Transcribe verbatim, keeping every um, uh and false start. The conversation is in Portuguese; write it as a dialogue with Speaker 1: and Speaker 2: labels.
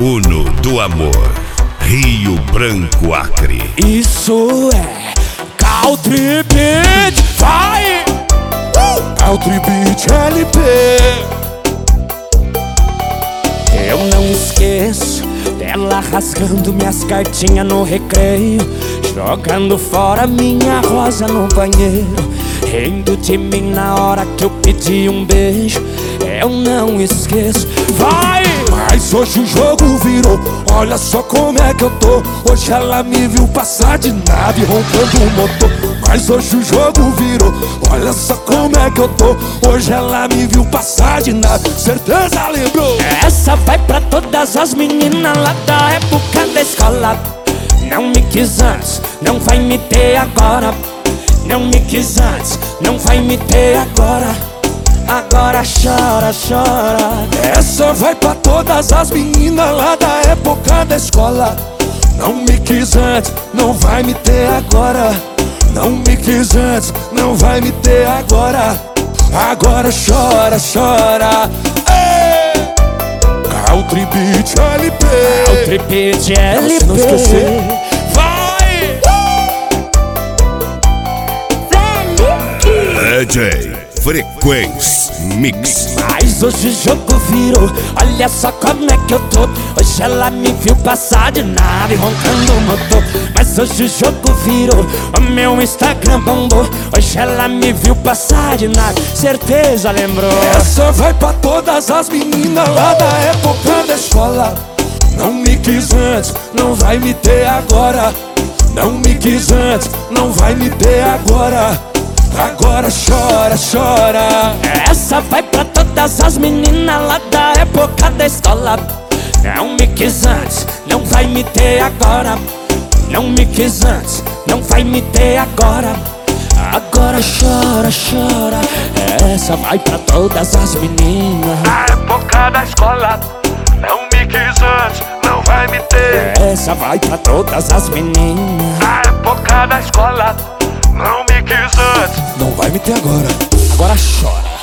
Speaker 1: Uno do Amor, Rio Branco, Acre.
Speaker 2: Isso é Country Beat, vai! Uh! Country Beat L P. Eu não esqueço dela rasgando minhas cartinhas no recreio, jogando fora minha rosa no banheiro, rindo de mim na hora que eu pedi um beijo. Eu não esqueço, vai! Mas hoje o jogo virou, olha só como é que eu tô. Hoje ela me viu passar de nave roncando o motor. Mas hoje o jogo virou, olha só como é que eu tô. Hoje ela me viu passar de nave, certeza lembrou. Essa vai pra todas as meninas lá da época da escola. Não me quis antes, não vai me ter agora. Não me quis antes, não vai me ter agora. Agora chora, chora. Essa vai pra todas as meninas lá da época da escola. Não me quis antes, não vai me ter agora. Não me quis antes, não vai me ter agora. Agora chora, chora. Ei! Country Beat L P. Country Beat L P. Não esquecer. Vai!
Speaker 1: D J Frequência Mix.
Speaker 2: Mas hoje o jogo virou, olha só como é que eu tô. Hoje ela me viu passar de nave roncando o motor. Mas hoje o jogo virou, o meu Instagram bombou. Hoje ela me viu passar de nave, certeza lembrou. Essa vai pra todas as meninas lá da época da escola. Não me quis antes, não vai me ter agora. Não me quis antes, não vai me ter agora. Agora chora, chora. Essa vai pra todas as meninas lá da época da escola. Não me quis antes, não vai me ter agora. Não me quis antes, não vai me ter agora. Agora chora, chora. Essa vai pra todas as meninas
Speaker 3: da época da escola. Não me quis antes, não vai me ter.
Speaker 2: Essa vai pra todas as meninas
Speaker 3: da época da escola. Não me quis antes,
Speaker 2: não vai me ter agora. Agora chora.